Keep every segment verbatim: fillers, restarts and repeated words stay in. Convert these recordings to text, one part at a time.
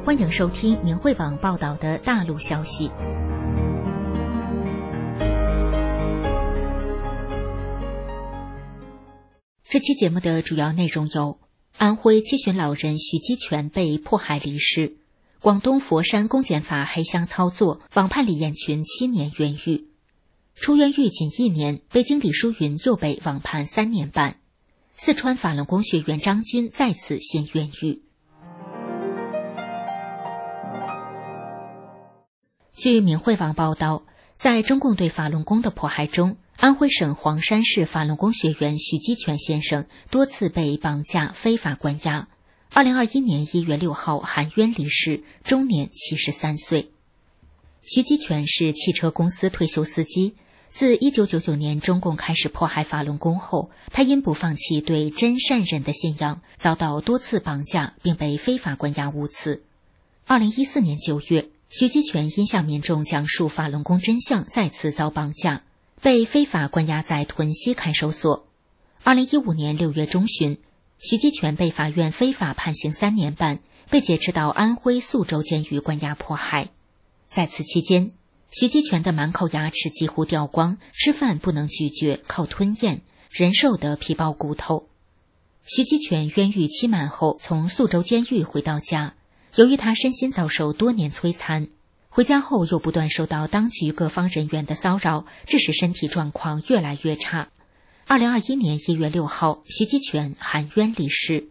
欢迎收听明慧网报道的大陆消息。这期节目的主要内容有：安徽七旬老人许基全被迫害离世；广东佛山公检法黑箱操作，网判李彦群七年冤狱；出冤狱仅一年，北京李淑云又被网判三年半；四川法轮功学员张军再次陷冤狱。据明慧网报道，在中共对法轮功的迫害中，安徽省黄山市法轮功学员许基全先生多次被绑架、非法关押。二零二一年一月六号含冤离世，终年七十三岁。许基全是汽车公司退休司机。自一九九九年中共开始迫害法轮功后，他因不放弃对真善忍的信仰，遭到多次绑架，并被非法关押五次。二零一四年九月，许基全因向民众讲述法轮功真相，再次遭绑架，被非法关押在屯溪看守所。二零一五年六月中旬，许基全被法院非法判刑三年半，被劫持到安徽宿州监狱关押迫害。在此期间，许基全的满口牙齿几乎掉光，吃饭不能咀嚼，靠吞咽，人瘦得皮包骨头。许基全冤狱期满后，从宿州监狱回到家，由于他身心遭受多年摧残，回家后又不断受到当局各方人员的骚扰，致使身体状况越来越差。二零二一年一月六号，许基全含冤离世。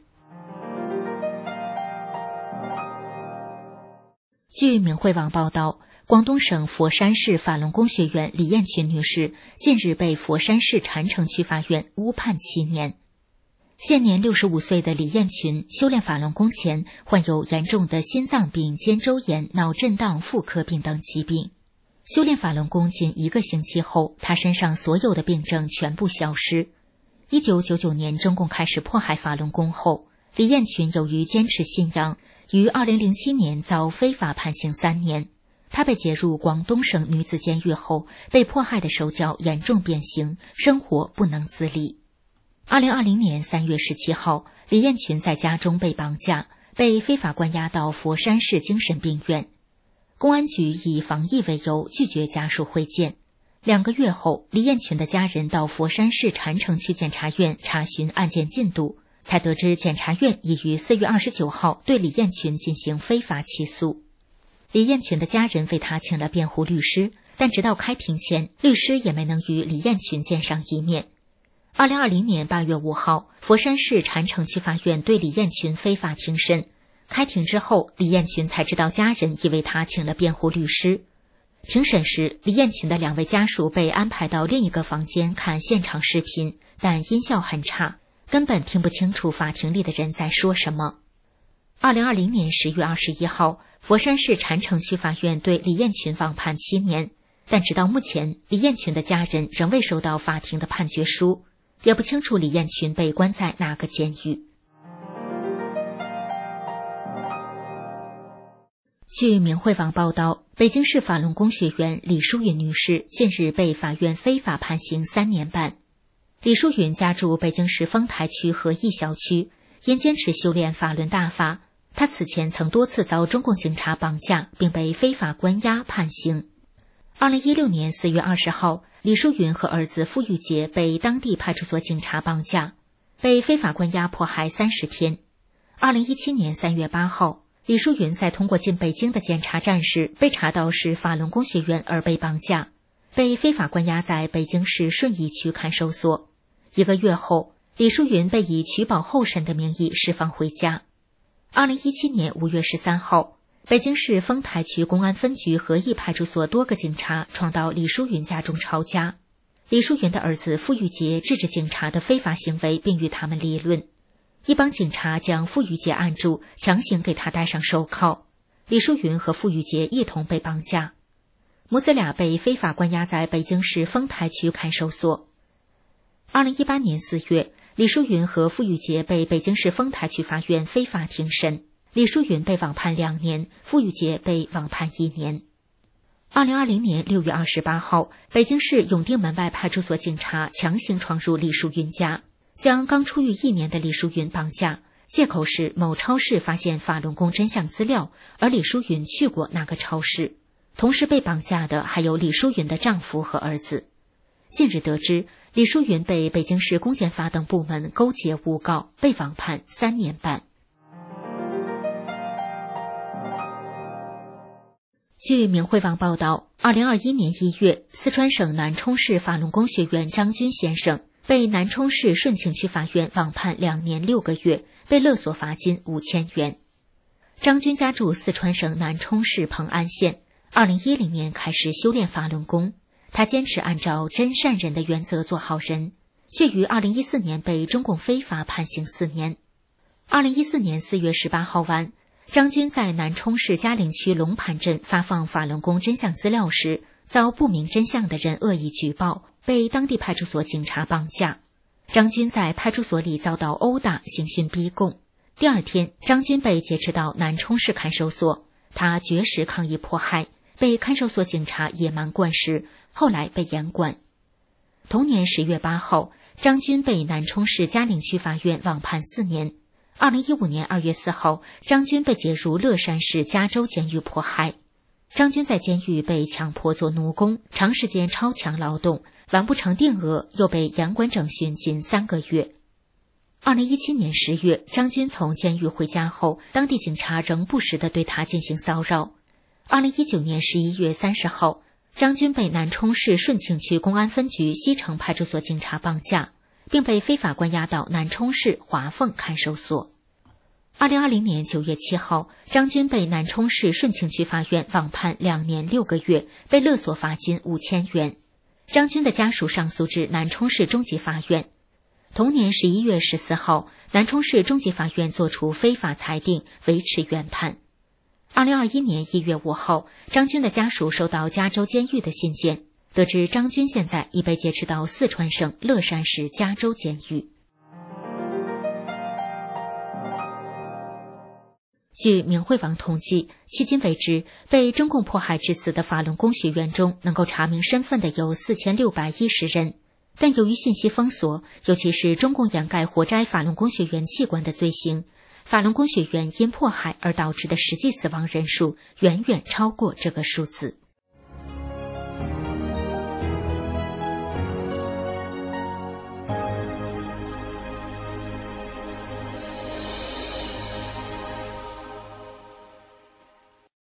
据明慧网报道，广东省佛山市法轮功学员李彦群女士近日被佛山市禅城区法院误判七年。现年六十五岁的李彦群修炼法轮功前患有严重的心脏病、肩周炎、脑震荡、妇科病等疾病。修炼法轮功仅一个星期后，他身上所有的病症全部消失。一九九九年中共开始迫害法轮功后，李彦群由于坚持信仰，于二零零七年遭非法判刑三年。他被解入广东省女子监狱后，被迫害的手脚严重变形，生活不能自理。二零二零年三月十七号，李彦群在家中被绑架，被非法关押到佛山市精神病院。公安局以防疫为由拒绝家属会见。两个月后，李彦群的家人到佛山市禅城区检察院查询案件进度，才得知检察院已于四月二十九号对李彦群进行非法起诉。李彦群的家人为他请了辩护律师，但直到开庭前，律师也没能与李彦群见上一面。二零二零年八月五号，佛山市禅城区法院对李彦群非法庭审。开庭之后，李彦群才知道家人已为他请了辩护律师。庭审时，李彦群的两位家属被安排到另一个房间看现场视频，但音效很差，根本听不清楚法庭里的人在说什么。二零二零年十月二十一号，佛山市禅城区法院对李彦群网判七年，但直到目前，李彦群的家人仍未收到法庭的判决书，也不清楚李彦群被关在哪个监狱。据明慧网报道，北京市法轮功学员李淑云女士近日被法院非法判刑三年半。李淑云家住北京市丰台区和义小区，因坚持修炼法轮大法，她此前曾多次遭中共警察绑架，并被非法关押判刑。二零一六年四月二十号，李淑云和儿子傅玉杰被当地派出所警察绑架，被非法关押迫害三十天。二零一七年三月八号，李淑云在通过进北京的检查站时，被查到是法轮功学员而被绑架，被非法关押在北京市顺义区看守所。一个月后，李淑云被以取保候审的名义释放回家。二零一七年五月十三号，北京市丰台区公安分局和义派出所多个警察闯到李淑云家中抄家。李淑云的儿子傅玉杰制止警察的非法行为，并与他们理论。一帮警察将傅玉杰按住，强行给他戴上手铐。李淑云和傅玉杰一同被绑架，母子俩被非法关押在北京市丰台区看守所。二零一八年四月，李淑云和傅玉杰被北京市丰台区法院非法庭审，李淑云被网判两年，傅玉杰被网判一年。二零二零年六月二十八号，北京市永定门外派出所警察强行闯入李淑云家，将刚出狱一年的李淑云绑架， 借口是某超市发现法轮功真相资料，而李淑云去过那个超市。同时被绑架的还有李淑云的丈夫和儿子。近日得知，李淑云被北京市公检法等部门勾结诬告，被网判三年半。据明慧网报道，二零二一年一月，四川省南充市法轮功学员张军先生被南充市顺庆区法院网判两年六个月，被勒索罚金五千元。张军家住四川省南充市蓬安县，二零一零年开始修炼法轮功，他坚持按照真善人的原则做好人，却于二零一四年被中共非法判刑四年。二零一四年四月十八号晚，张军在南充市嘉陵区龙盘镇发放法轮功真相资料时，遭不明真相的人恶意举报，被当地派出所警察绑架。张军在派出所里遭到殴打、刑讯逼供。第二天，张军被劫持到南充市看守所，他绝食抗议迫害，被看守所警察野蛮灌食，后来被严管。同年十月八号，张军被南充市嘉陵区法院网判四年。二零一五年二月四号，张军被解入乐山市加州监狱迫害。张军在监狱被强迫做奴工，长时间超强劳动，完不成定额，又被严管整训近三个月。二零一七年十月，张军从监狱回家后，当地警察仍不时地对他进行骚扰。二零一九年十一月三十号，张军被南充市顺庆区公安分局西城派出所警察绑架，并被非法关押到南充市华凤看守所。二零二零年九月七号，张军被南充市顺庆区法院网判两年六个月，被勒索罚金五千元。张军的家属上诉至南充市中级法院。同年十一月十四号，南充市中级法院作出非法裁定，维持原判。二零二一年一月五号，张军的家属收到加州监狱的信件，得知张军现在已被劫持到四川省乐山市加州监狱。据明慧网统计，迄今为止，被中共迫害致死的法轮功学员中，能够查明身份的有四千六百一十人。但由于信息封锁，尤其是中共掩盖活摘法轮功学员器官的罪行，法轮功学员因迫害而导致的实际死亡人数远远超过这个数字。